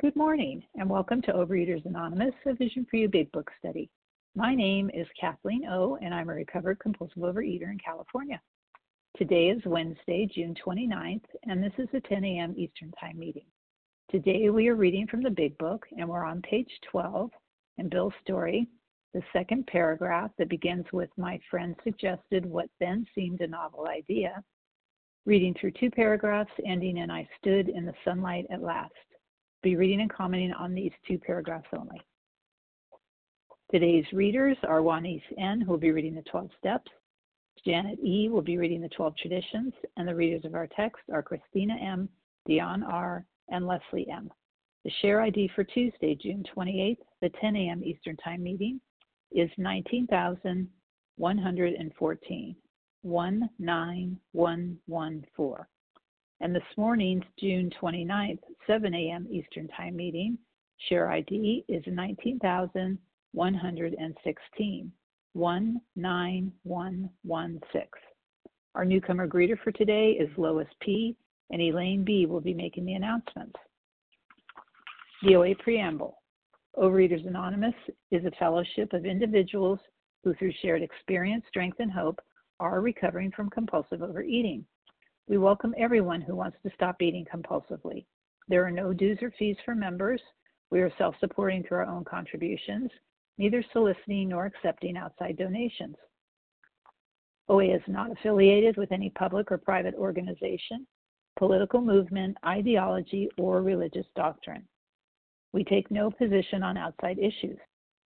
Good morning, and welcome to Overeaters Anonymous, a Vision for You Big Book study. My name is Kathleen O, and I'm a recovered compulsive overeater in California. Today is Wednesday, June 29th, and this is a 10 a.m. Eastern Time meeting. Today we are reading from the Big Book, and we're on page 12 in Bill's story, the second paragraph that begins with, "My friend suggested what then seemed a novel idea," reading through two paragraphs ending in, "I stood in the sunlight at last." Be reading and commenting on these two paragraphs only. Today's readers are Juanice N., who will be reading the 12 steps. Janet E. will be reading the 12 traditions, and the readers of our text are Christina M., Dion R., and Leslie M. The share ID for Tuesday, June 28th, the 10 a.m. Eastern Time meeting, is 19,114, 19114. And this morning's June 29th, 7 a.m. Eastern Time meeting, share ID is 19,116, 19116. Our newcomer greeter for today is Lois P., and Elaine B. will be making the announcements. The OA Preamble. Overeaters Anonymous is a fellowship of individuals who, through shared experience, strength, and hope, are recovering from compulsive overeating. We welcome everyone who wants to stop eating compulsively. There are no dues or fees for members. We are self-supporting through our own contributions, neither soliciting nor accepting outside donations. OA is not affiliated with any public or private organization, political movement, ideology, or religious doctrine. We take no position on outside issues.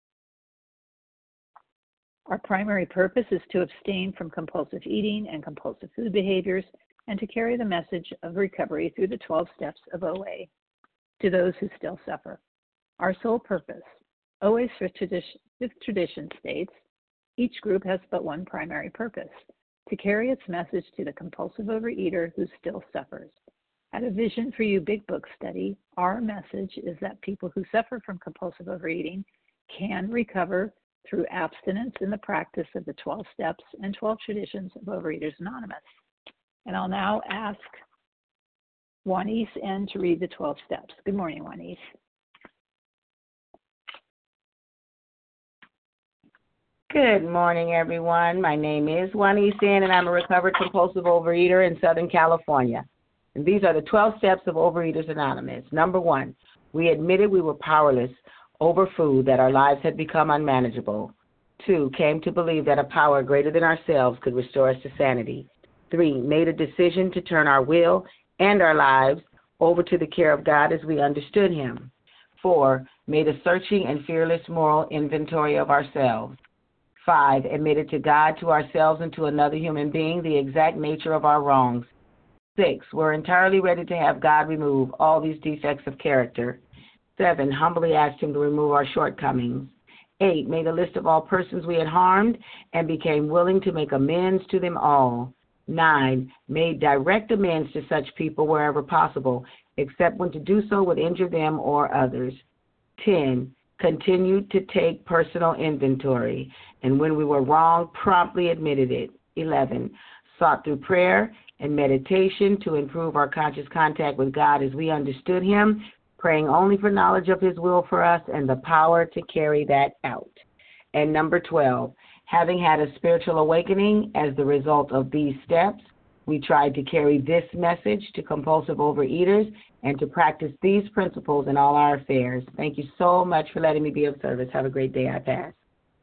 Our primary purpose is to abstain from compulsive eating and compulsive food behaviors, and to carry the message of recovery through the 12 steps of OA to those who still suffer. Our sole purpose. OA's fifth tradition states, each group has but one primary purpose, to carry its message to the compulsive overeater who still suffers. At a Vision for You Big Book study, our message is that people who suffer from compulsive overeating can recover through abstinence in the practice of the 12 steps and 12 traditions of Overeaters Anonymous. And I'll now ask Juanice N. to read the 12 steps. Good morning, Juanice. Good morning, everyone. My name is Juanice N., and I'm a recovered compulsive overeater in Southern California. And these are the 12 steps of Overeaters Anonymous. Number 1, we admitted we were powerless over food, that our lives had become unmanageable. 2, came to believe that a power greater than ourselves could restore us to sanity. 3, made a decision to turn our will and our lives over to the care of God as we understood Him. 4, made a searching and fearless moral inventory of ourselves. 5, admitted to God, to ourselves, and to another human being the exact nature of our wrongs. 6, were entirely ready to have God remove all these defects of character. 7, humbly asked Him to remove our shortcomings. 8, made a list of all persons we had harmed and became willing to make amends to them all. 9, made direct amends to such people wherever possible, except when to do so would injure them or others. 10, continued to take personal inventory, and when we were wrong, promptly admitted it. 11, sought through prayer and meditation to improve our conscious contact with God as we understood Him, praying only for knowledge of His will for us and the power to carry that out. And number 12, having had a spiritual awakening as the result of these steps, we tried to carry this message to compulsive overeaters and to practice these principles in all our affairs. Thank you so much for letting me be of service. Have a great day. I pass.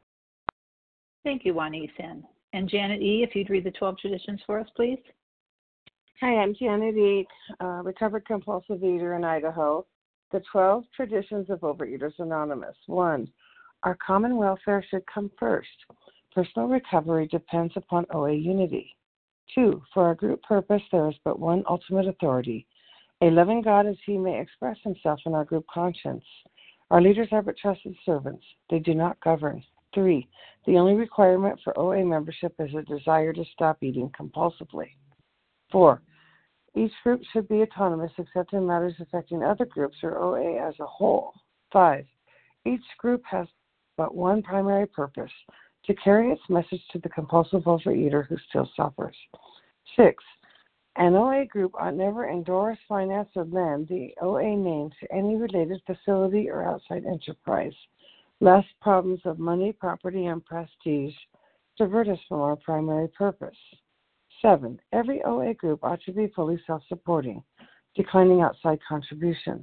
Thank you, Juanice N. And Janet E., if you'd read the 12 traditions for us, please. Hi, I'm Janet E., recovered compulsive eater in Idaho. The 12 traditions of Overeaters Anonymous. 1, our common welfare should come first. Personal recovery depends upon OA unity. 2, for our group purpose, there is but one ultimate authority, a loving God as He may express Himself in our group conscience. Our leaders are but trusted servants. They do not govern. 3, the only requirement for OA membership is a desire to stop eating compulsively. 4, each group should be autonomous except in matters affecting other groups or OA as a whole. 5, each group has but one primary purpose, to carry its message to the compulsive overeater who still suffers. 6, An OA group ought never endorse, finance, or lend the OA name to any related facility or outside enterprise, lest problems of money, property, and prestige divert us from our primary purpose. 7. Every OA group ought to be fully self-supporting, declining outside contributions.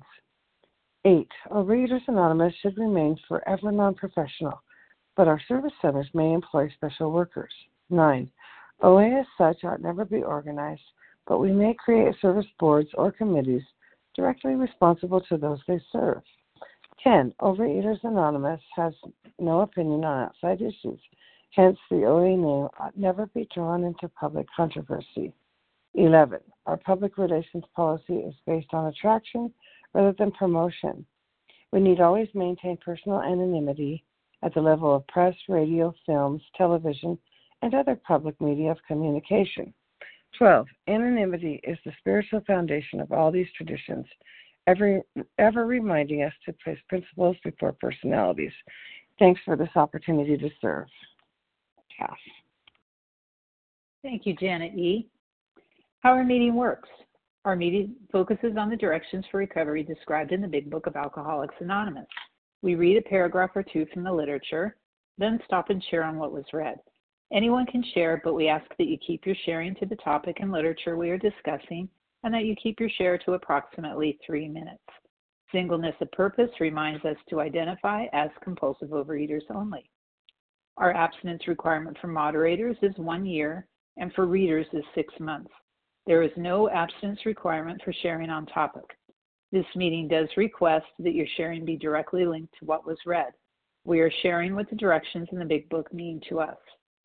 8. Overeaters Anonymous should remain forever non-professional, but our service centers may employ special workers. 9. OA as such ought never be organized, but we may create service boards or committees directly responsible to those they serve. 10. Overeaters Anonymous has no opinion on outside issues. Hence, the OA name ought never be drawn into public controversy. 11. Our public relations policy is based on attraction rather than promotion. We need always maintain personal anonymity at the level of press, radio, films, television, and other public media of communication. 12. Anonymity is the spiritual foundation of all these traditions, ever reminding us to place principles before personalities. Thanks for this opportunity to serve. Cass. Thank you, Janet E. How our meeting works. Our meeting focuses on the directions for recovery described in the Big Book of Alcoholics Anonymous. We read a paragraph or two from the literature, then stop and share on what was read. Anyone can share, but we ask that you keep your sharing to the topic and literature we are discussing, and that you keep your share to approximately 3 minutes. Singleness of purpose reminds us to identify as compulsive overeaters only. Our abstinence requirement for moderators is 1 year, and for readers is 6 months. There is no abstinence requirement for sharing on topic. This meeting does request that your sharing be directly linked to what was read. We are sharing what the directions in the Big Book mean to us.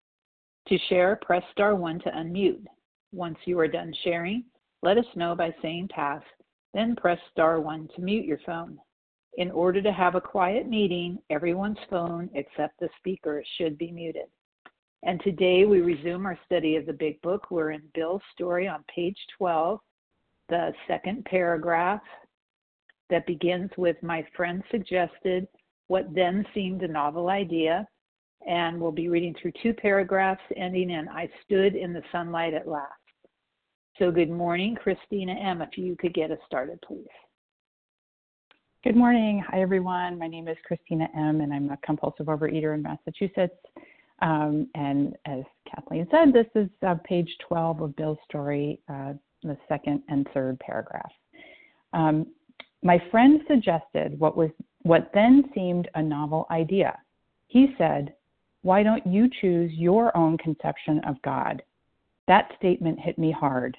To share, press star 1 to unmute. Once you are done sharing, let us know by saying pass, then press star 1 to mute your phone. In order to have a quiet meeting, everyone's phone except the speaker should be muted. And today we resume our study of the Big Book. We're in Bill's story on page 12, the second paragraph that begins with "My friend suggested what then seemed a novel idea," and we'll be reading through 2 paragraphs ending in "I stood in the sunlight at last." So good morning, Christina M. If you could get us started, please. Good morning. Hi, everyone. My name is Christina M., and I'm a compulsive overeater in Massachusetts. And as Kathleen said, this is page 12 of Bill's story, the second and third paragraph. My friend suggested what then seemed a novel idea. He said, "Why don't you choose your own conception of God?" That statement hit me hard.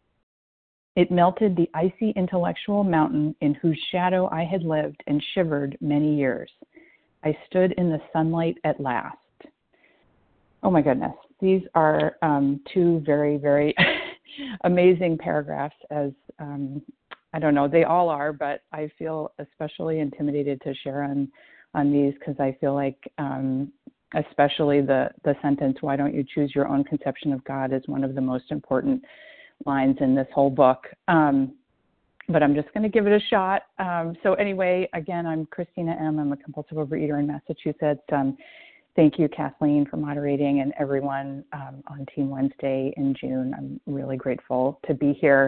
It melted the icy intellectual mountain in whose shadow I had lived and shivered many years. I stood in the sunlight at last. Oh my goodness. These are 2 very, very amazing paragraphs, as I don't know, they all are, but I feel especially intimidated to share on these because I feel like especially the sentence, "Why don't you choose your own conception of God?" is one of the most important lines in this whole book. But I'm just going to give it a shot. So anyway, again, I'm Christina M. I'm a compulsive overeater in Massachusetts. Thank you, Kathleen, for moderating, and everyone on Team Wednesday in June. I'm really grateful to be here.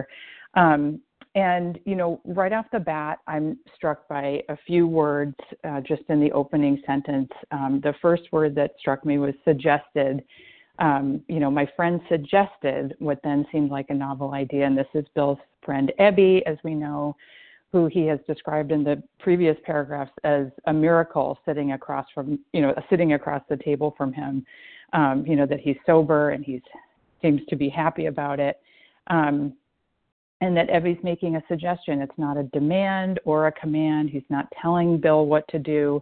And, you know, right off the bat, I'm struck by a few words just in the opening sentence. The first word that struck me was suggested. My friend suggested what then seemed like a novel idea, and this is Bill's friend Ebby, as we know, who he has described in the previous paragraphs as a miracle sitting across the table from him, that he's sober and he seems to be happy about it. And that Ebby's making a suggestion. It's not a demand or a command. He's not telling Bill what to do.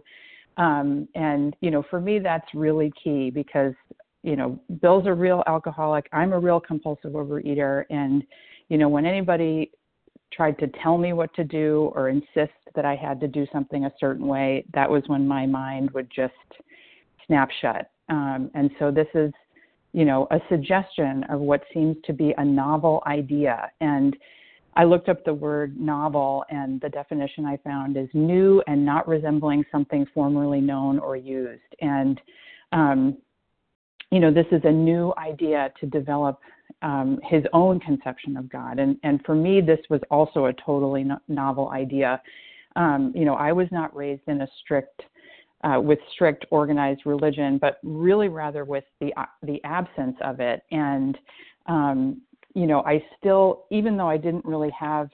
For me, that's really key because, Bill's a real alcoholic. I'm a real compulsive overeater. And, when anybody tried to tell me what to do or insist that I had to do something a certain way, that was when my mind would just snap shut. And so this is, a suggestion of what seems to be a novel idea. And I looked up the word novel, and the definition I found is new and not resembling something formerly known or used. And, this is a new idea to develop his own conception of God. And for me, this was also a totally novel idea. I was not raised in a with strict organized religion, but really rather with the absence of it. And, I still, even though I didn't really have,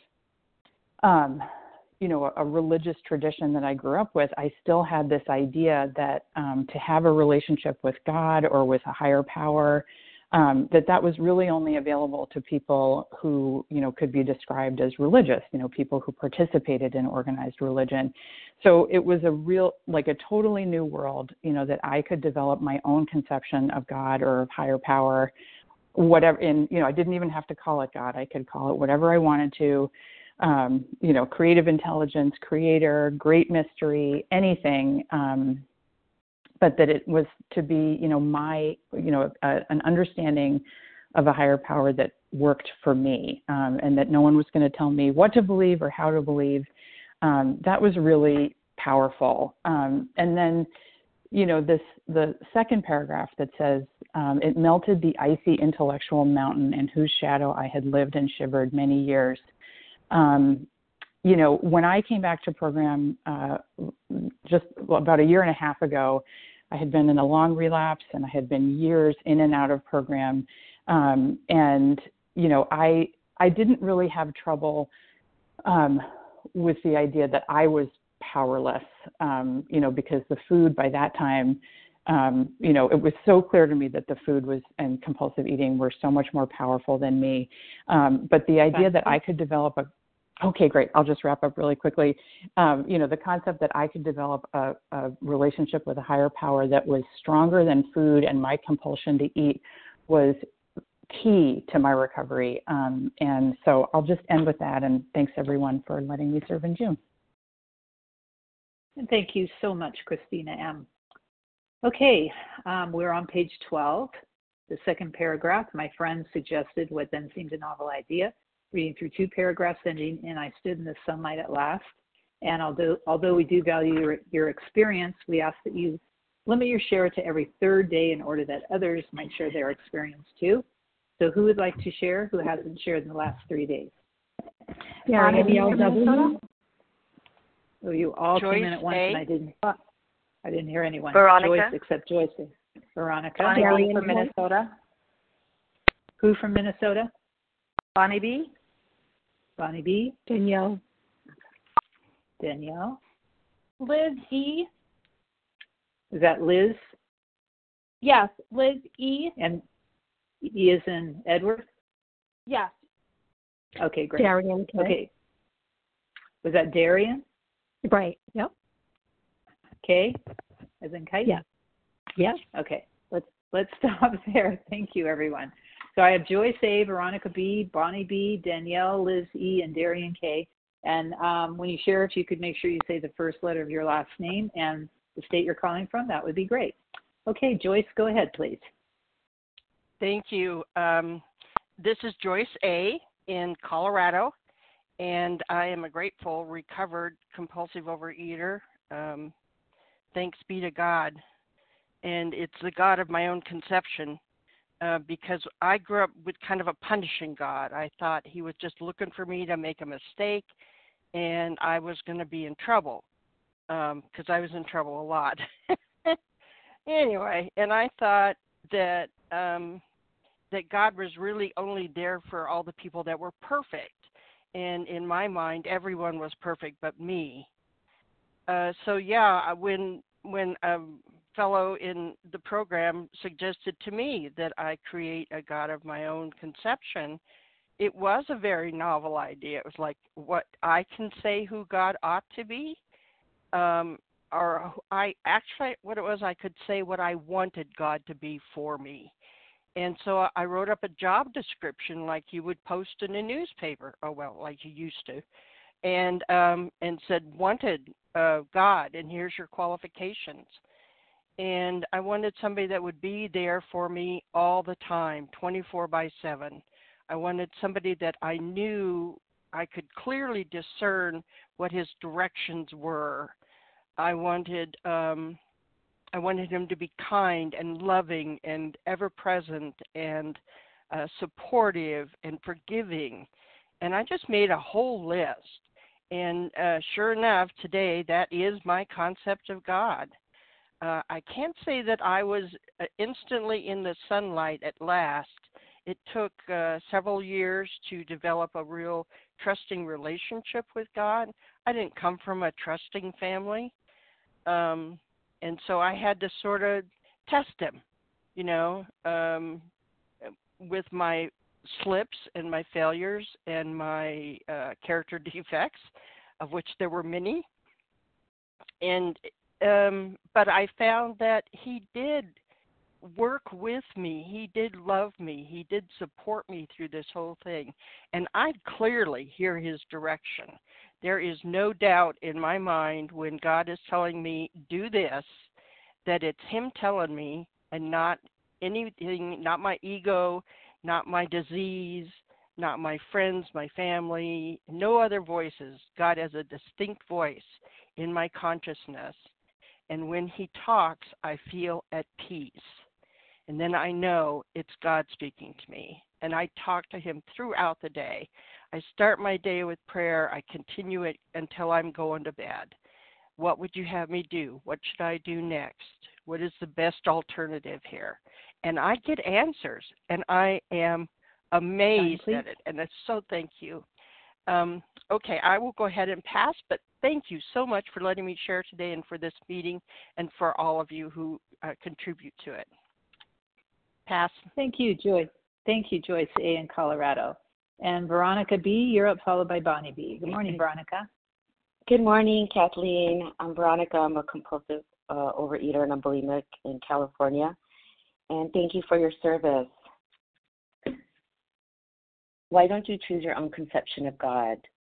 a religious tradition that I grew up with, I still had this idea that to have a relationship with God or with a higher power, that was really only available to people who, could be described as religious, people who participated in organized religion. So it was a totally new world, that I could develop my own conception of God or of higher power, whatever. And, I didn't even have to call it God. I could call it whatever I wanted to, creative intelligence, creator, great mystery, anything. But that it was to be, an understanding of a higher power that worked for me, and that no one was going to tell me what to believe or how to believe. That was really powerful. And then, the second paragraph that says, it melted the icy intellectual mountain in whose shadow I had lived and shivered many years. When I came back to program just about a year and a half ago, I had been in a long relapse and I had been years in and out of program. And, I didn't really have trouble with the idea that I was powerless, because the food by that time, it was so clear to me that the food and compulsive eating were so much more powerful than me. But the idea that I could develop okay, great. I'll just wrap up really quickly. The concept that I could develop a relationship with a higher power that was stronger than food and my compulsion to eat was key to my recovery. And so I'll just end with that. And thanks, everyone, for letting me serve in June. And thank you so much, Christina M. Okay, we're on page 12. The second paragraph, my friend suggested what then seemed a novel idea. Reading through 2 paragraphs ending, and I stood in the sunlight at last. And although we do value your experience, we ask that you limit your share to every 3rd day in order that others might share their experience too. So who would like to share who hasn't shared in the last 3 days? Yeah, Oh, you all Joyce came in at once, A. and I didn't hear anyone. Veronica. Joyce, except Joyce. Veronica. Bonnie from Minnesota. Who from Minnesota? Bonnie B. Bonnie B. Danielle. Danielle. Liz E. Is that Liz? Yes, Liz E. And E is in Edward? Yes. Okay, great. Darian. Okay. Was that Darian? Right. Yep. K, as in kite? Yeah. Yep. Okay. Let's stop there. Thank you, everyone. So I have Joyce A, Veronica B, Bonnie B, Danielle, Liz E, and Darian K. And when you share, if you could make sure you say the first letter of your last name and the state you're calling from, that would be great. Okay, Joyce, go ahead, please. Thank you. This is Joyce A. in Colorado, and I am a grateful, recovered, compulsive overeater. Thanks be to God. And it's the God of my own conception. Because I grew up with kind of a punishing God. I thought he was just looking for me to make a mistake, and I was going to be in trouble, because I was in trouble a lot. Anyway, and I thought that that God was really only there for all the people that were perfect. And in my mind, everyone was perfect but me. So yeah, when a fellow in the program suggested to me that I create a God of my own conception, it was a very novel idea. It was like, what I can say who God ought to be, or what it was, I could say what I wanted God to be for me. And so I wrote up a job description like you would post in a newspaper, like you used to, and said, wanted God, and here's your qualifications. And I wanted somebody that would be there for me all the time, 24/7. I wanted somebody that I knew I could clearly discern what his directions were. I wanted him to be kind and loving and ever present and supportive, and forgiving. And I just made a whole list. And sure enough, today that is my concept of God. I can't say that I was instantly in the sunlight at last. It took several years to develop a real trusting relationship with God. I didn't come from a trusting family. And so I had to sort of test him, with my slips and my failures and my character defects, of which there were many. And but I found that he did work with me. He did love me. He did support me through this whole thing. And I clearly hear his direction. There is no doubt in my mind when God is telling me, do this, that it's him telling me and not anything, not my ego, not my disease, not my friends, my family, no other voices. God has a distinct voice in my consciousness. And when he talks, I feel at peace. And then I know it's God speaking to me. And I talk to him throughout the day. I start my day with prayer. I continue it until I'm going to bed. What would you have me do? What should I do next? What is the best alternative here? And I get answers, and I am amazed at it. And so thank you. Okay, I will go ahead and pass, but thank you so much for letting me share today and for this meeting and for all of you who contribute to it. Pass. Thank you, Joyce. Thank you, Joyce A. in Colorado. And Veronica B., you're up, followed by Bonnie B. Good morning, Veronica. Good morning, Kathleen. I'm Veronica. I'm a compulsive overeater and I'm bulimic in California. And thank you for your service. Why don't you choose your own conception of God?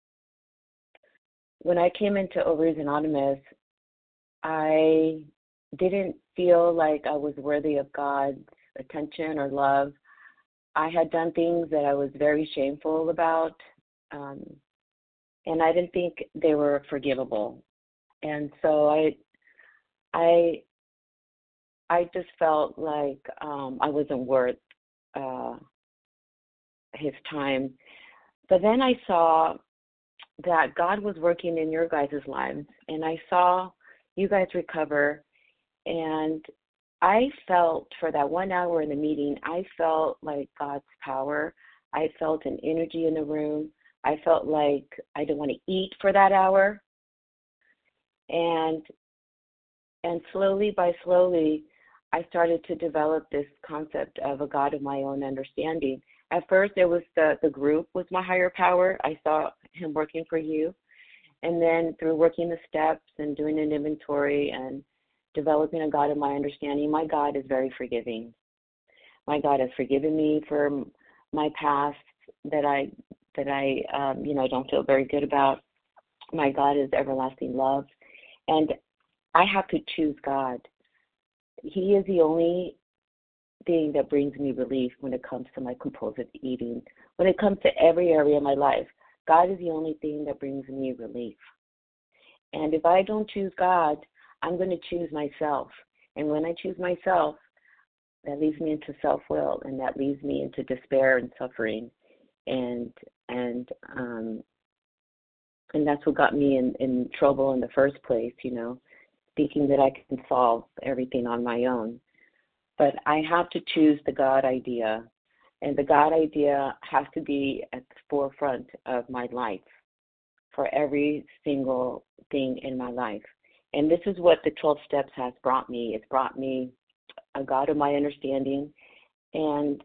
When I came into Overeaters Anonymous, I didn't feel like I was worthy of God's attention or love. I had done things that I was very shameful about, and I didn't think they were forgivable. And so I just felt like I wasn't worth his time. But then I saw that God was working in your guys' lives, and I saw you guys recover, and I felt for that 1 hour in the meeting, I felt like God's power. I felt an energy in the room. I felt like I didn't want to eat for that hour. And slowly by slowly, I started to develop this concept of a God of my own understanding. At first, it was the group was my higher power. I saw him working for you. And then through working the steps and doing an inventory and developing a God of my understanding, my God is very forgiving. My God has forgiven me for my past that I don't feel very good about. My God is everlasting love. And I have to choose God. He is the only thing that brings me relief when it comes to my compulsive eating. When it comes to every area of my life, God is the only thing that brings me relief. And if I don't choose God, I'm going to choose myself. And when I choose myself, that leads me into self-will, and that leads me into despair and suffering. And that's what got me in trouble in the first place, thinking that I can solve everything on my own. But I have to choose the God idea, and the God idea has to be at the forefront of my life for every single thing in my life. And this is what the 12 steps has brought me. It's brought me a God of my understanding, and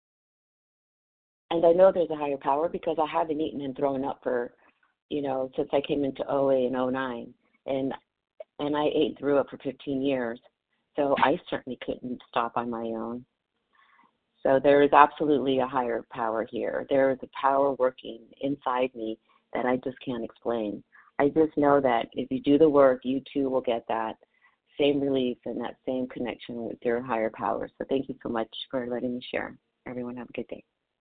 I know there's a higher power because I haven't eaten and thrown up for, since I came into OA in 2009, and I ate and threw up for 15 years. So I certainly couldn't stop on my own. So there is absolutely a higher power here. There is a power working inside me that I just can't explain. I just know that if you do the work, you too will get that same relief and that same connection with your higher power. So thank you so much for letting me share. Everyone have a good day.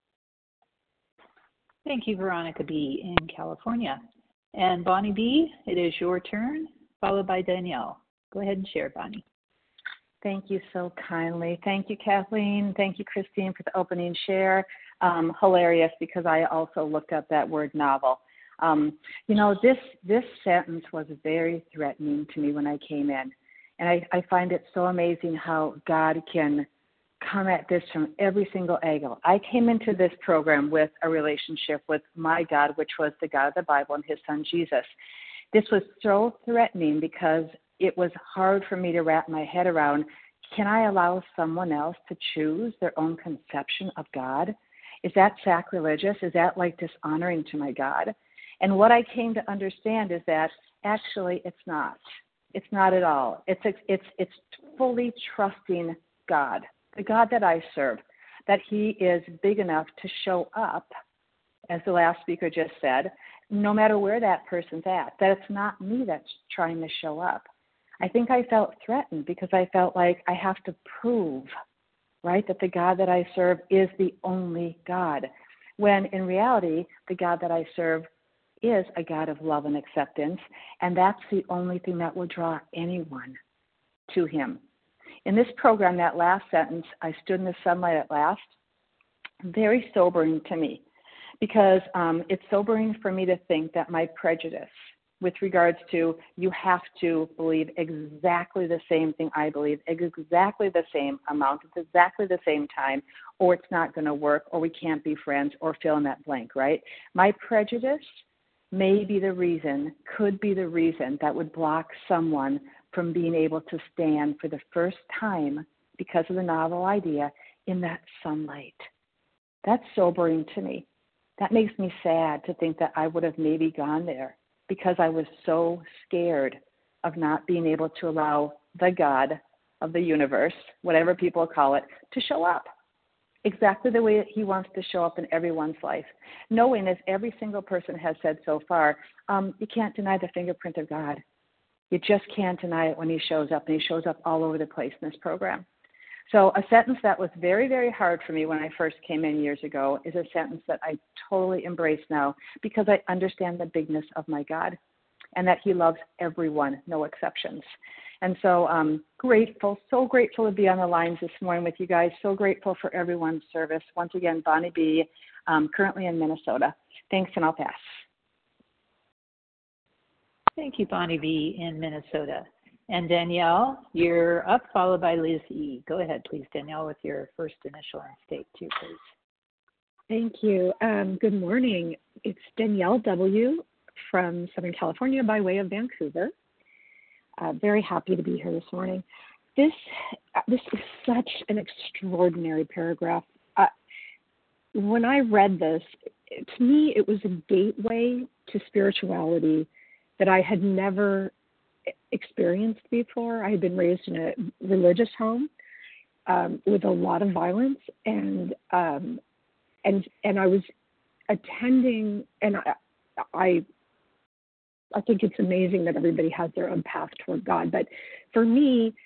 Thank you, Veronica B. in California. And Bonnie B., it is your turn, followed by Danielle. Go ahead and share, Bonnie. Thank you so kindly. Thank you, Kathleen. Thank you, Christine, for the opening share. Hilarious, because I also looked up that word novel. This sentence was very threatening to me when I came in. And I find it so amazing how God can come at this from every single angle. I came into this program with a relationship with my God, which was the God of the Bible and his son Jesus. This was so threatening because it was hard for me to wrap my head around. Can I allow someone else to choose their own conception of God? Is that sacrilegious? Is that like dishonoring to my God? And what I came to understand is that actually it's not. It's not at all. It's fully trusting God, the God that I serve, that he is big enough to show up, as the last speaker just said, no matter where that person's at, that it's not me that's trying to show up. I think I felt threatened because I felt like I have to prove, right, that the God that I serve is the only God, when in reality, the God that I serve is a God of love and acceptance, and that's the only thing that will draw anyone to him. In this program, that last sentence, I stood in the sunlight at last, very sobering to me, because it's sobering for me to think that my prejudice with regards to you have to believe exactly the same thing I believe, exactly the same amount, at exactly the same time, or it's not going to work, or we can't be friends, or fill in that blank, right? My prejudice may be the reason, could be the reason that would block someone from being able to stand for the first time because of the novel idea in that sunlight. That's sobering to me. That makes me sad to think that I would have maybe gone there because I was so scared of not being able to allow the God of the universe, whatever people call it, to show up exactly the way he wants to show up in everyone's life. Knowing, as every single person has said so far, you can't deny the fingerprint of God. You just can't deny it when he shows up, and he shows up all over the place in this program. So a sentence that was very, very hard for me when I first came in years ago is a sentence that I totally embrace now because I understand the bigness of my God and that he loves everyone, no exceptions. And so so grateful to be on the lines this morning with you guys, so grateful for everyone's service. Once again, Bonnie B., currently in Minnesota. Thanks, and I'll pass. Thank you, Bonnie B. in Minnesota. And Danielle, you're up, followed by Liz E. Go ahead, please, Danielle, with your first initial and state, too, please. Thank you. Good morning. It's Danielle W. from Southern California by way of Vancouver. Very happy to be here this morning. This is such an extraordinary paragraph. When I read this, to me, it was a gateway to spirituality that I had never experienced before. I had been raised in a religious home with a lot of violence, and I was attending, and I think it's amazing that everybody has their own path toward God, but for me,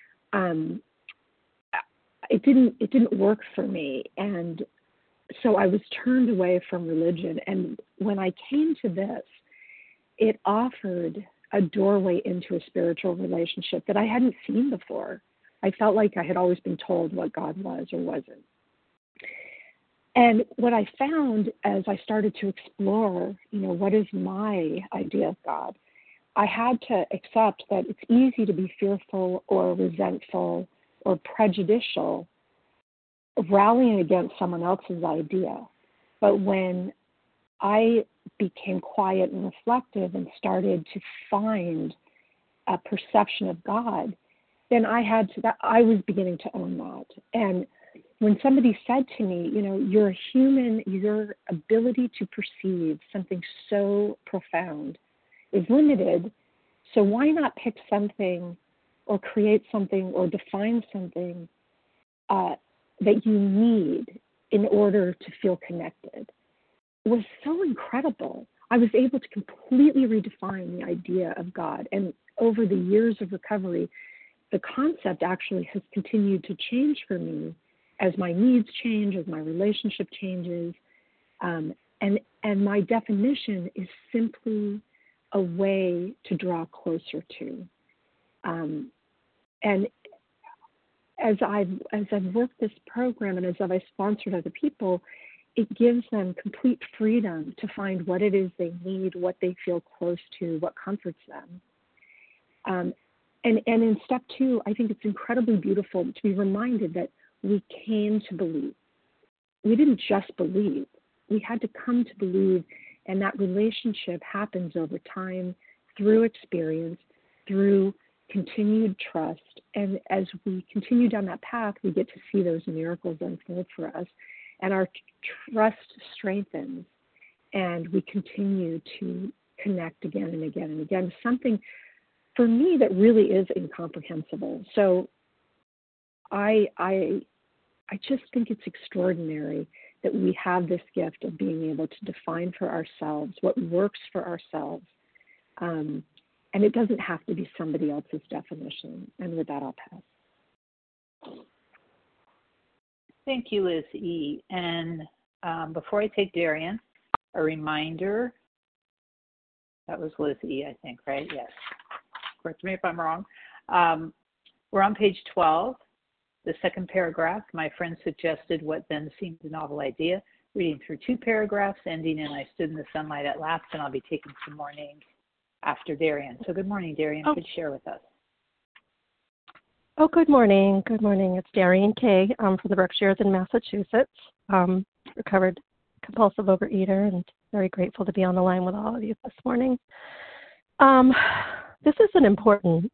it didn't work for me, and so I was turned away from religion. And when I came to this, it offered a doorway into a spiritual relationship that I hadn't seen before. I felt like I had always been told what God was or wasn't. And what I found as I started to explore, what is my idea of God, I had to accept that it's easy to be fearful or resentful or prejudicial, rallying against someone else's idea. But when I became quiet and reflective and started to find a perception of God, then I was beginning to own that. And when somebody said to me, you're a human, your ability to perceive something so profound is limited, so why not pick something or create something or define something that you need in order to feel connected? It was so incredible. I was able to completely redefine the idea of God. And over the years of recovery, the concept actually has continued to change for me as my needs change, as my relationship changes. And my definition is simply a way to draw closer to. And as I've worked this program and as I've sponsored other people, it gives them complete freedom to find what it is they need, what they feel close to, what comforts them. And in step 2, I think it's incredibly beautiful to be reminded that we came to believe. We didn't just believe. We had to come to believe, and that relationship happens over time, through experience, through continued trust. And as we continue down that path, we get to see those miracles unfold for us. And our trust strengthens, and we continue to connect again and again and again. Something, for me, that really is incomprehensible. So I just think it's extraordinary that we have this gift of being able to define for ourselves what works for ourselves. And it doesn't have to be somebody else's definition. And with that, I'll pass. Thank you, Liz E. And before I take Darian, a reminder, that was Liz E., I think, right? Yes. Correct me if I'm wrong. We're on page 12, the second paragraph. My friend suggested what then seemed a novel idea, reading through 2 paragraphs, ending in I stood in the sunlight at last, and I'll be taking some more names after Darian. So good morning, Darian. Could you share with us? Oh, good morning. Good morning. It's Darian Kay from the Berkshires in Massachusetts, recovered compulsive overeater, and very grateful to be on the line with all of you this morning. This is an important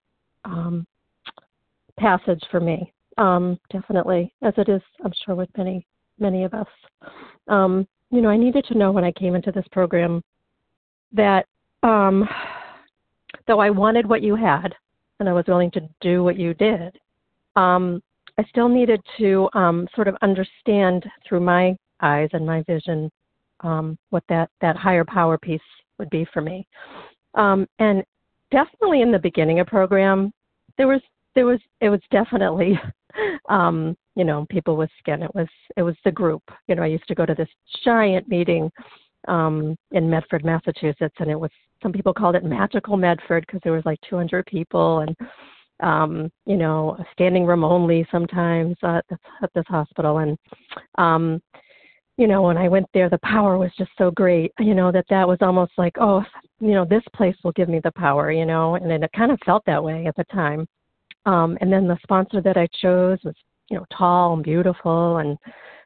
passage for me, definitely, as it is, I'm sure, with many of us. I needed to know when I came into this program that though I wanted what you had, and I was willing to do what you did, I still needed to sort of understand through my eyes and my vision what that higher power piece would be for me. And definitely in the beginning of program, it was definitely people with skin. It was the group. I used to go to this giant meeting in Medford, Massachusetts, and it was, some people called it Magical Medford because there was like 200 people, and a standing room only sometimes at this hospital. And when I went there, the power was just so great, that was almost like, oh, this place will give me the power, and it kind of felt that way at the time. And then the sponsor that I chose was, tall and beautiful, and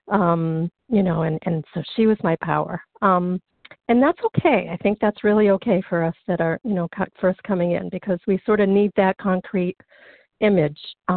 and so she was my power. And that's okay. I think that's really okay for us that are, first coming in, because we sort of need that concrete image.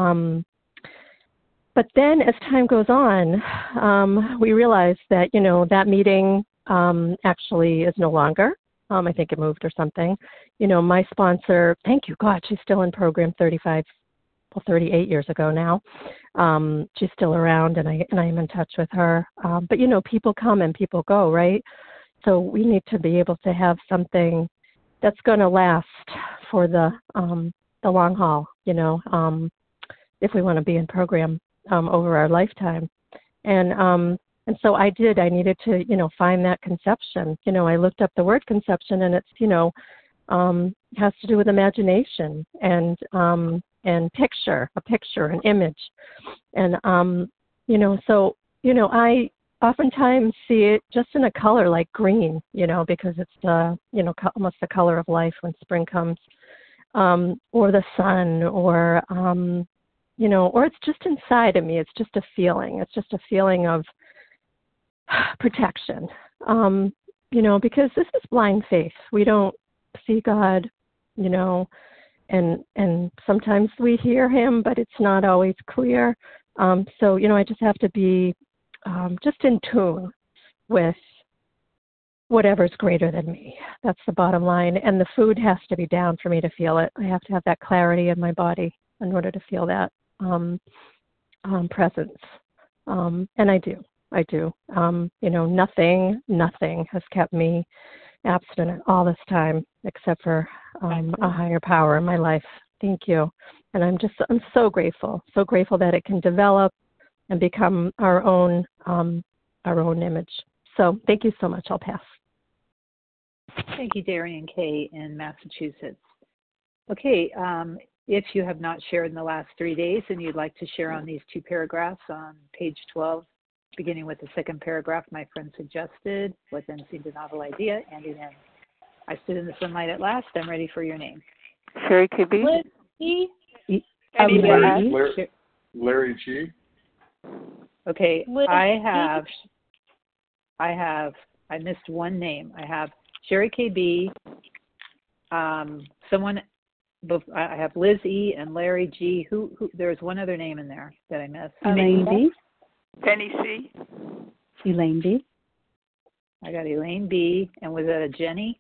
But then as time goes on, we realize that, that meeting actually is no longer. I think it moved or something. My sponsor, thank you, God, she's still in program 38 years ago now. She's still around, and I am in touch with her. But, people come and people go, right? So we need to be able to have something that's going to last for the long haul, if we want to be in program over our lifetime. And so I needed to, find that conception. I looked up the word conception, and it's, has to do with imagination and picture, an image. And, so, I oftentimes see it just in a color like green, because it's almost the color of life when spring comes, or the sun, or or it's just inside of me. It's just a feeling. It's just a feeling of protection, because this is blind faith. We don't see God, and sometimes we hear him, but it's not always clear. So, I just have to be just in tune with whatever's greater than me. That's the bottom line. And the food has to be down for me to feel it. I have to have that clarity in my body in order to feel that presence. And I do. Nothing has kept me abstinent all this time except for a higher power in my life. Thank you. And I'm so grateful that it can develop and become our own image. So thank you so much. I'll pass. Thank you, Darian Kay in Massachusetts. Okay, If you have not shared in the last 3 days and you'd like to share on these 2 paragraphs on page 12, beginning with the second paragraph, my friend suggested, what then seemed a novel idea, ending in, I stood in the sunlight at last, I'm ready for your name. Sherry KB. Liz E. Larry G. Okay, Liz I missed one name. I have Sherry KB, I have Liz E. and Larry G. Who there's one other name in there that I missed. Elaine B. Penny C. Elaine B. I got Elaine B. And was that a Jenny?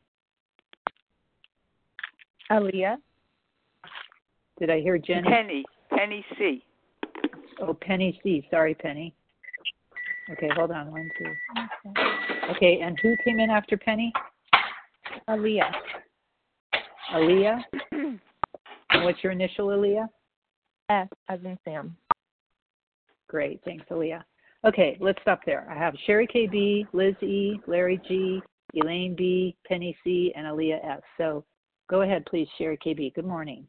Aaliyah. Did I hear Jenny? Penny C. Oh, Penny C. Sorry, Penny. Okay, hold on. 1, 2. Okay, and who came in after Penny? Aaliyah. Aaliyah? And what's your initial, Aaliyah? S as in Sam. Great, thanks, Aaliyah. Okay, let's stop there. I have Sherry KB, Liz E, Larry G, Elaine B, Penny C, and Aaliyah S. So go ahead, please, Sherry KB. Good morning.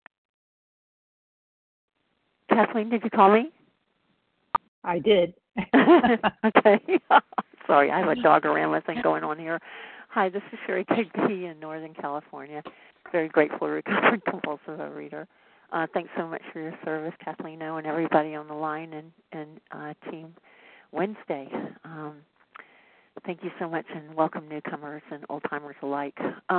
Kathleen, did you call me? I did. Okay. Sorry, I have a dog around thing going on here. Hi, this is Sherry KB in Northern California. Very grateful recovered compulsive overeater. Thanks so much for your service, Kathleen O, and everybody on the line and Team Wednesday. Thank you so much, and welcome newcomers and old-timers alike.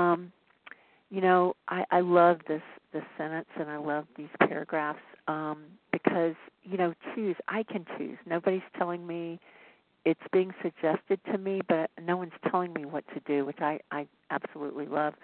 You know, I love this sentence, and I love these paragraphs because, you know, I can choose. Nobody's telling me. It's being suggested to me, but no one's telling me what to do, which I absolutely love.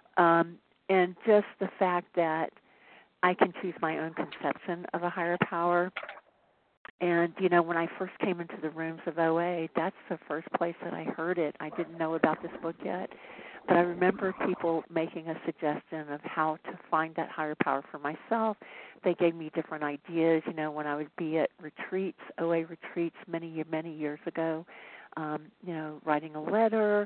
And just the fact that I can choose my own conception of a higher power. And, you know, when I first came into the rooms of OA, that's the first place that I heard it. I didn't know about this book yet, but I remember people making a suggestion of how to find that higher power for myself. They gave me different ideas, you know, when I would be at retreats, OA retreats many years ago, you know, writing a letter,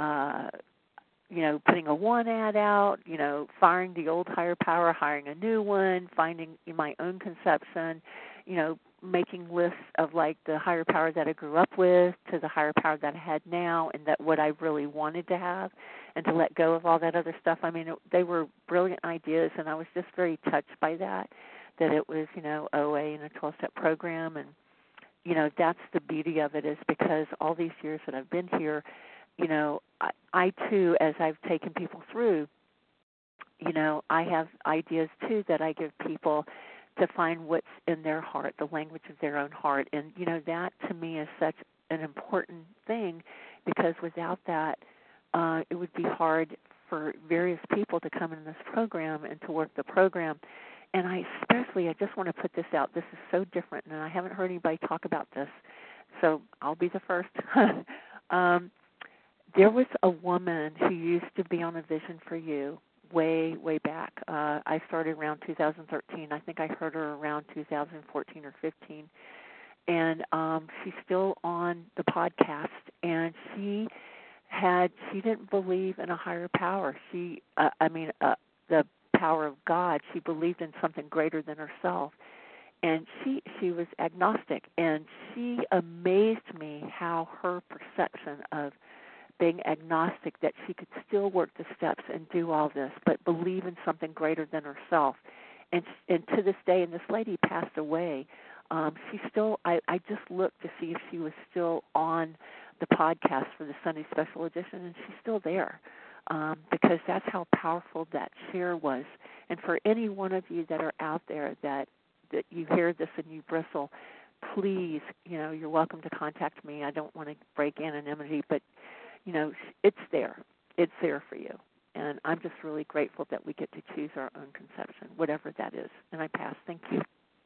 you know, putting a one ad out, you know, firing the old higher power, hiring a new one, finding my own conception, you know, making lists of like the higher power that I grew up with to the higher power that I had now and that what I really wanted to have and to let go of all that other stuff. I mean, they were brilliant ideas, and I was just very touched by that it was, you know, OA and a 12-step program. And, you know, that's the beauty of it is because all these years that I've been here, you know, I too, as I've taken people through, you know, I have ideas too that I give people to find what's in their heart, the language of their own heart. And, you know, that to me is such an important thing because without that, it would be hard for various people to come in this program and to work the program. And I just want to put this out. This is so different, and I haven't heard anybody talk about this, so I'll be the first. There was a woman who used to be on A Vision for You way back. I started around 2013. I think I heard her around 2014 or 15. And she's still on the podcast, and she didn't believe in a higher power. The power of God. She believed in something greater than herself. And she was agnostic, and she amazed me how her perception of being agnostic, that she could still work the steps and do all this, but believe in something greater than herself. And to this day, and this lady passed away, she still, I just looked to see if she was still on the podcast for the Sunday Special Edition, and she's still there. Because that's how powerful that share was. And for any one of you that are out there that you hear this and you bristle, please, you know, you're welcome to contact me. I don't want to break anonymity, but, you know, it's there. It's there for you. And I'm just really grateful that we get to choose our own conception, whatever that is. And I pass. Thank you.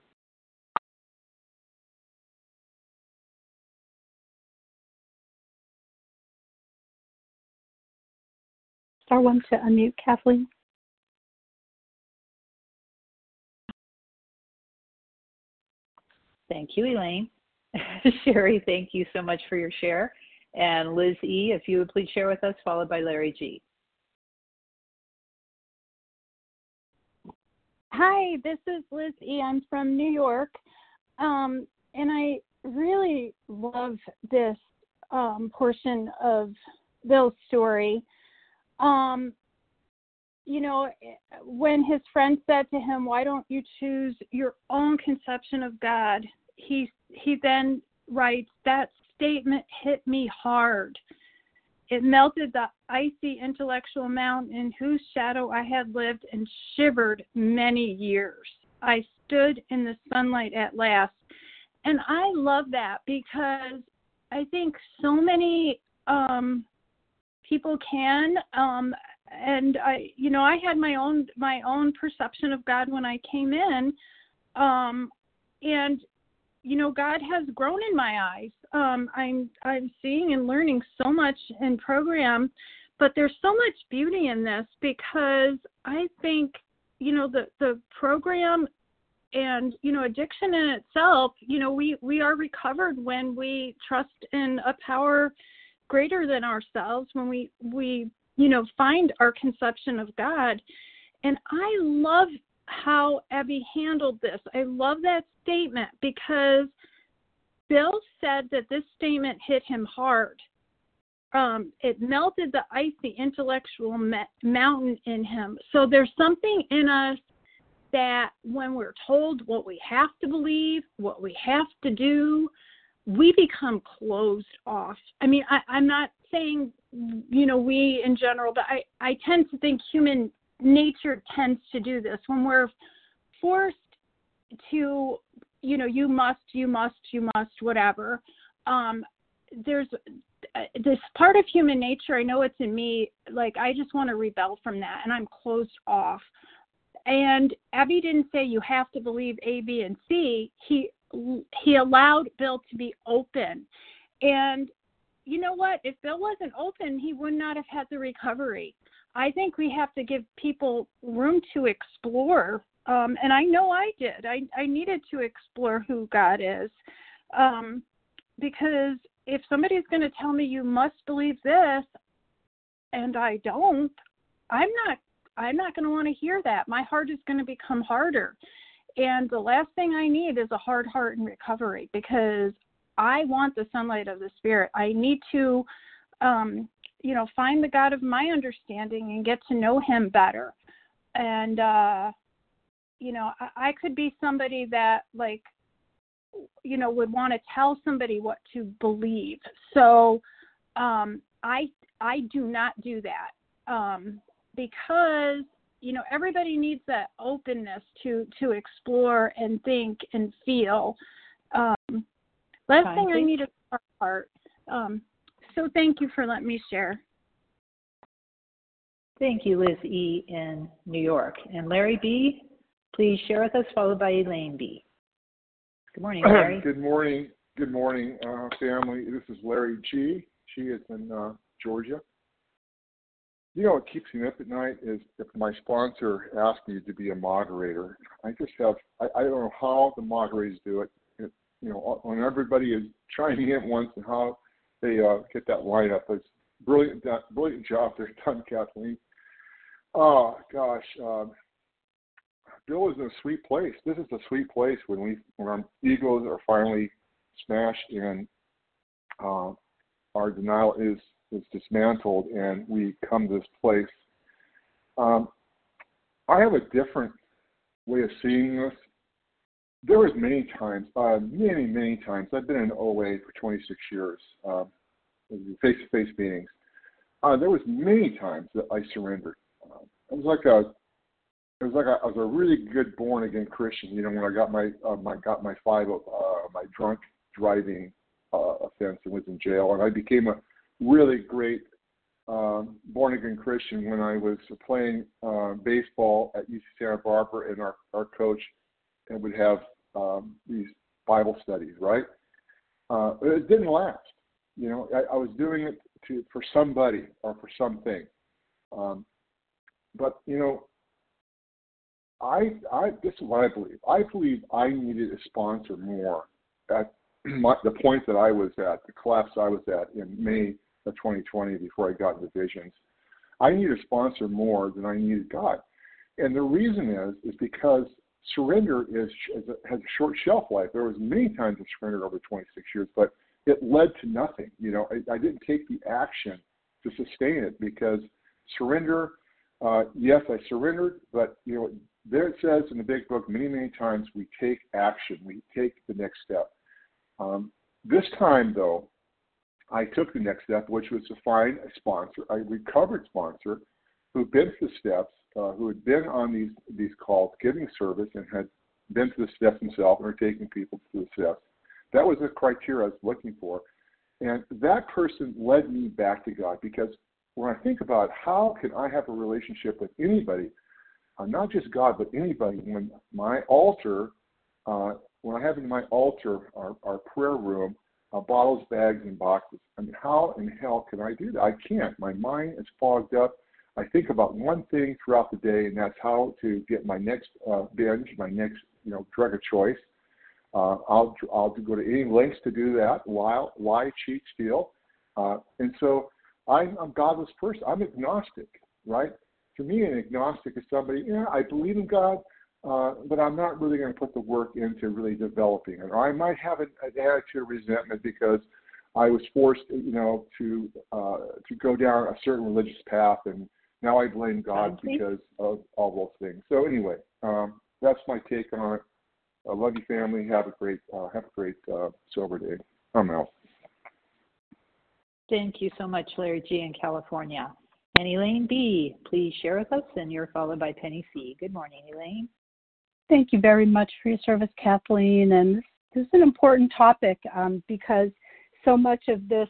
Star one to unmute, Kathleen. Thank you, Elaine. Sherry, thank you so much for your share. And Liz E., if you would please share with us, followed by Larry G. Hi, this is Liz E. I'm from New York. And I really love this portion of Bill's story. You know, when his friend said to him, "Why don't you choose your own conception of God?" He then writes, "That statement hit me hard. It melted the icy intellectual mountain in whose shadow I had lived and shivered many years. I stood in the sunlight at last." And I love that because I think so many people can. And I had my own perception of God when I came in. And God has grown in my eyes. I'm seeing and learning so much in program, but there's so much beauty in this because I think, the program and, addiction in itself, we are recovered when we trust in a power greater than ourselves, when we find our conception of God. And I love how Abby handled this. I love that statement because Bill said that this statement hit him hard. It melted the icy intellectual mountain in him. So there's something in us that when we're told what we have to believe, what we have to do, we become closed off. I mean, I'm not saying, we in general, but I tend to think human nature tends to do this. When we're forced to, you must, whatever, there's this part of human nature, I know it's in me, like I just want to rebel from that, and I'm closed off. And Abby didn't say you have to believe A, B, and C. He allowed Bill to be open. And you know what? If Bill wasn't open, he would not have had the recovery. I think we have to give people room to explore. And I know I did. I needed to explore who God is. Because if somebody's going to tell me you must believe this, and I don't, I'm not going to want to hear that. My heart is going to become harder. And the last thing I need is a hard heart in recovery because I want the sunlight of the Spirit. I need to, find the God of my understanding and get to know Him better. And, I could be somebody that, would want to tell somebody what to believe. So I do not do that because, everybody needs that openness to explore and think and feel. Last thing I need is our heart. So thank you for letting me share. Thank you, Liz E. in New York. And Larry B., please share with us, followed by Elaine B. Good morning, Larry. Good morning, family. This is Larry G. She is in Georgia. What keeps me up at night is if my sponsor asks you to be a moderator. I don't know how the moderators do it. When everybody is chiming in once and how they get that lineup. It's brilliant job there done, Kathleen. Oh, gosh. Bill is in a sweet place. This is a sweet place when our egos are finally smashed and our denial is dismantled and we come to this place. I have a different way of seeing this. There was many times, many times, I've been in OA for 26 years, face-to-face meetings. There was many times that I surrendered. It was like I was a really good born again Christian. When I got my my drunk driving offense and was in jail, and I became a really great born again Christian when I was playing baseball at UC Santa Barbara, and our coach would have these Bible studies, right? It didn't last. I was doing it for somebody or for something. But this is what I believe. I believe I needed a sponsor more at the point that I was at, the collapse I was at in May of 2020 before I got into visions. I needed a sponsor more than I needed God. And the reason is because surrender has a short shelf life. There was many times of surrender over 26 years, but it led to nothing. I didn't take the action to sustain it because surrender, yes, I surrendered, but, there it says in the big book many, many times we take action. We take the next step. This time, though, I took the next step, which was to find a sponsor, a recovered sponsor who'd been through the steps, who had been on these calls giving service and had been through the steps himself and are taking people through the steps. That was the criteria I was looking for. And that person led me back to God, because when I think about how can I have a relationship with anybody, not just God, but anybody, when my altar, when I have in my altar our prayer room, bottles, bags, and boxes, I mean, how in hell can I do that? I can't. My mind is fogged up. I think about one thing throughout the day, and that's how to get my next binge, my next drug of choice. I'll go to any lengths to do that. Lie, cheat, steal, and so I'm a godless person. I'm agnostic, right? To me, an agnostic is somebody, I believe in God, but I'm not really going to put the work into really developing it. Or I might have an attitude of resentment because I was forced, to go down a certain religious path, and now I blame God because of all those things. So anyway, that's my take on it. I love you, family. Have a great sober day. I'm out. Thank you so much, Larry G. in California. And Elaine B., please share with us, and you're followed by Penny C. Good morning, Elaine. Thank you very much for your service, Kathleen. And this is an important topic because so much of this,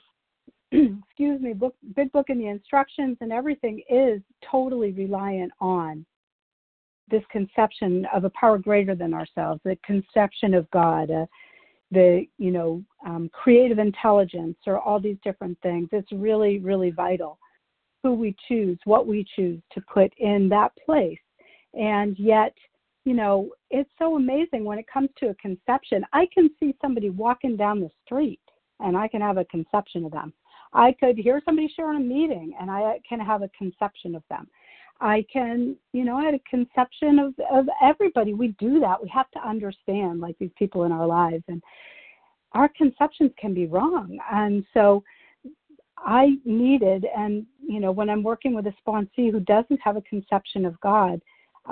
big book and the instructions and everything is totally reliant on this conception of a power greater than ourselves, the conception of God, the creative intelligence, or all these different things. It's really, really vital who we choose, what we choose to put in that place. And yet, it's so amazing when it comes to a conception. I can see somebody walking down the street and I can have a conception of them. I could hear somebody sharing a meeting and I can have a conception of them. I can, I had a conception of everybody. We do that. We have to understand, like, these people in our lives, and our conceptions can be wrong. And so I needed, and, when I'm working with a sponsee who doesn't have a conception of God,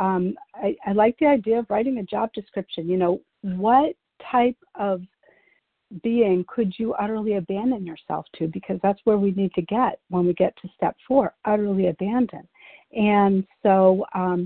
I like the idea of writing a job description. What type of being could you utterly abandon yourself to? Because that's where we need to get when we get to step 4, utterly abandon. And so,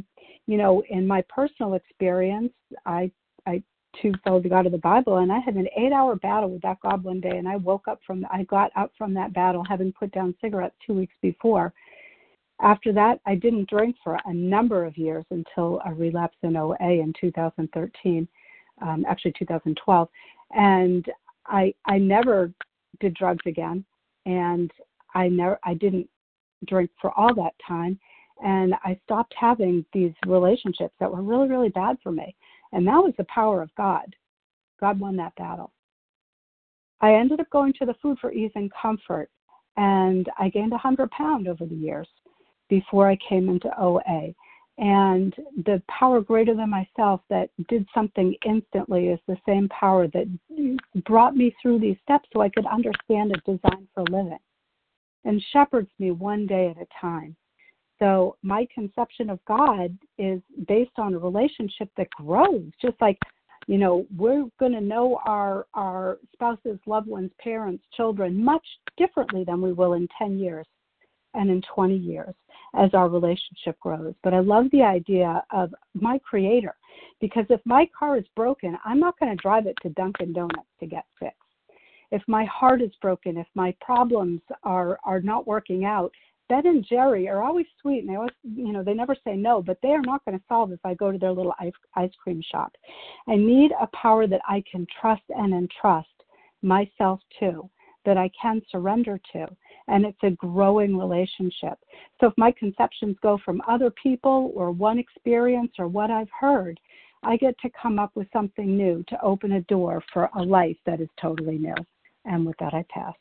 in my personal experience, I too followed the God of the Bible, and I had an 8-hour battle with that God one day, and I got up from that battle having put down cigarettes 2 weeks before. After that, I didn't drink for a number of years until a relapse in OA in 2013, actually 2012. And I never did drugs again, and I didn't drink for all that time. And I stopped having these relationships that were really, really bad for me. And that was the power of God. God won that battle. I ended up going to the Food for Ease and Comfort, and I gained 100 pounds over the years before I came into OA. And the power greater than myself that did something instantly is the same power that brought me through these steps so I could understand a design for living and shepherds me one day at a time. So my conception of God is based on a relationship that grows, just like, we're going to know our spouses, loved ones, parents, children much differently than we will in 10 years and in 20 years as our relationship grows. But I love the idea of my Creator, because if my car is broken, I'm not going to drive it to Dunkin' Donuts to get fixed. If my heart is broken, if my problems are not working out, Ben and Jerry are always sweet, and they always, they never say no, but they are not going to solve if I go to their little ice cream shop. I need a power that I can trust and entrust myself to, that I can surrender to, and it's a growing relationship. So if my conceptions go from other people or one experience or what I've heard, I get to come up with something new to open a door for a life that is totally new. And with that, I pass.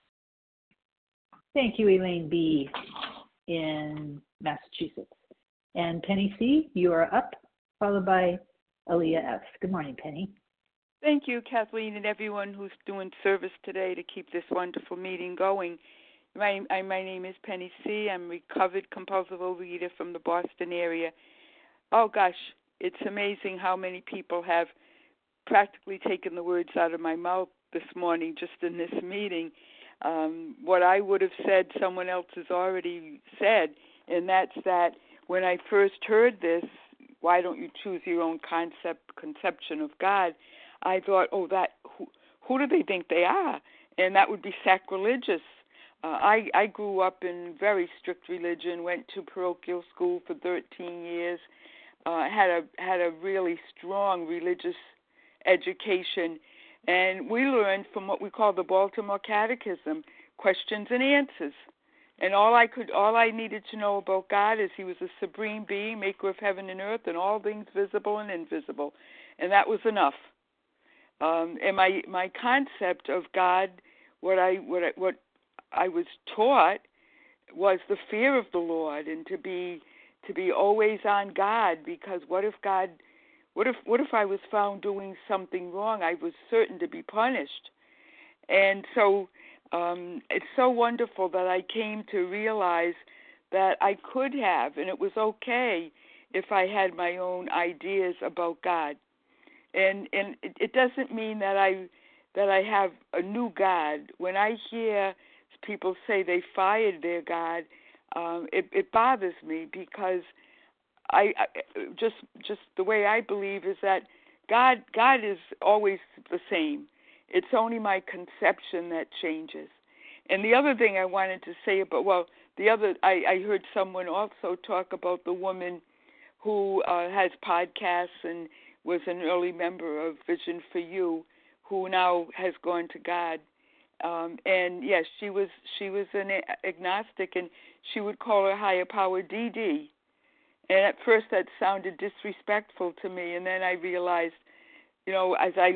Thank you, Elaine B. in Massachusetts. And Penny C., you are up, followed by Aaliyah S. Good morning, Penny. Thank you, Kathleen, and everyone who's doing service today to keep this wonderful meeting going. My name is Penny C. I'm a recovered compulsive overeater from the Boston area. Oh, gosh, it's amazing how many people have practically taken the words out of my mouth this morning just in this meeting. What I would have said, someone else has already said, and that's that when I first heard this, why don't you choose your own conception of God, I thought, who do they think they are? And that would be sacrilegious. I grew up in very strict religion, went to parochial school for 13 years, had a really strong religious education, and we learned from what we call the Baltimore Catechism, questions and answers. And all I needed to know about God is He was a supreme being, maker of heaven and earth, and all things visible and invisible, and that was enough. And my concept of God, what I was taught, was the fear of the Lord, and to be always on God, because what if I was found doing something wrong? I was certain to be punished. And so it's so wonderful that I came to realize that I could have, and it was okay if I had my own ideas about God. And it doesn't mean that I have a new God. When I hear people say they fired their God, it bothers me, because I just the way I believe is that God is always the same. It's only my conception that changes. And the other thing I wanted to say about, I heard someone also talk about the woman who has podcasts and was an early member of Vision for You, who now has gone to God. And yes, she was an agnostic, and she would call her higher power DD. And at first that sounded disrespectful to me, and then I realized, as I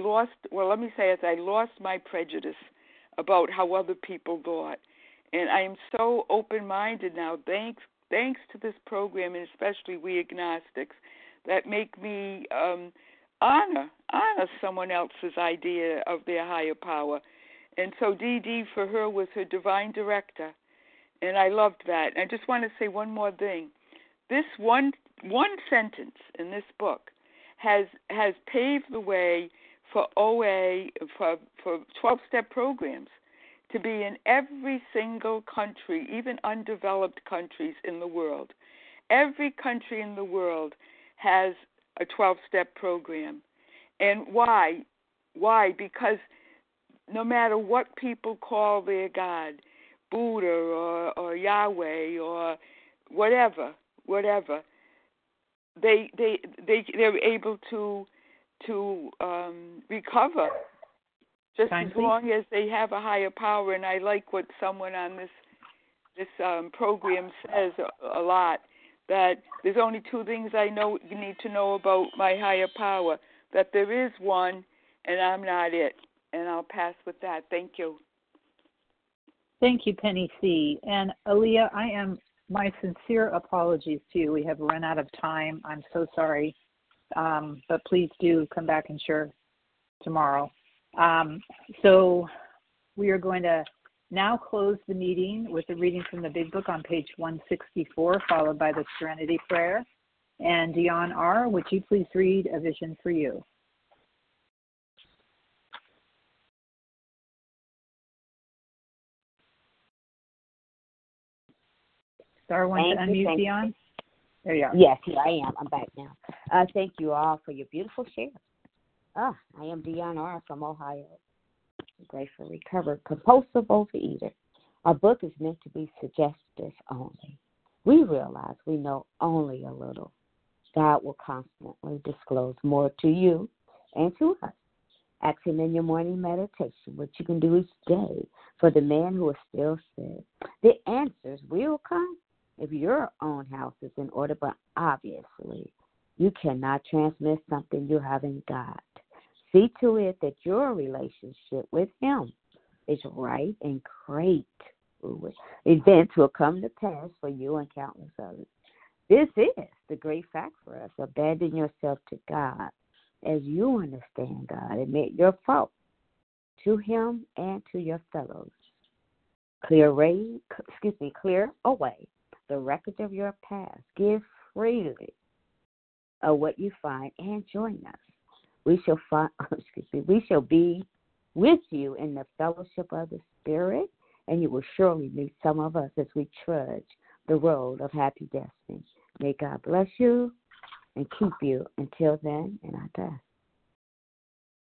lost my prejudice about how other people thought. And I am so open-minded now, thanks to this program, and especially we agnostics, that make me honor someone else's idea of their higher power. And so DD, for her, was her divine director, and I loved that. And I just want to say one more thing. This one sentence in this book has paved the way for OA, for 12-step programs, to be in every single country, even undeveloped countries in the world. Every country in the world has a 12-step program. And why? Why? Because no matter what people call their God, Buddha or Yahweh or whatever, they're able to recover just as long as they have a higher power. And I like what someone on this program says a lot, that there's only two things you need to know about my higher power, that there is one and I'm not it. And I'll pass with that. Thank you. Thank you, Penny C. And Aaliyah, my sincere apologies to you. We have run out of time. I'm so sorry. But please do come back and share tomorrow. So we are going to now close the meeting with a reading from the Big Book on page 164, followed by the Serenity Prayer. And Dion R., would you please read A Vision for You? Star wants to unmute, Dion. There you are. Yes, here I am. I'm back now. Thank you all for your beautiful share. I am Dion R. from Ohio, grateful, recovered, compulsive overeater. Our book is meant to be suggestive only. We realize we know only a little. God will constantly disclose more to you and to us. Ask Him in your morning meditation what you can do each day for the man who is still sick. The answers will come if your own house is in order, but obviously you cannot transmit something you haven't got. See to it that your relationship with Him is right, and great events will come to pass for you and countless others. This is the great fact for us. Abandon yourself to God as you understand God. Admit your fault to Him and to your fellows. Clear away the wreckage of your past. Give freely of what you find and join us. We shall be with you in the fellowship of the Spirit, and you will surely meet some of us as we trudge the road of happy destiny. May God bless you and keep you. Until then, and I pass.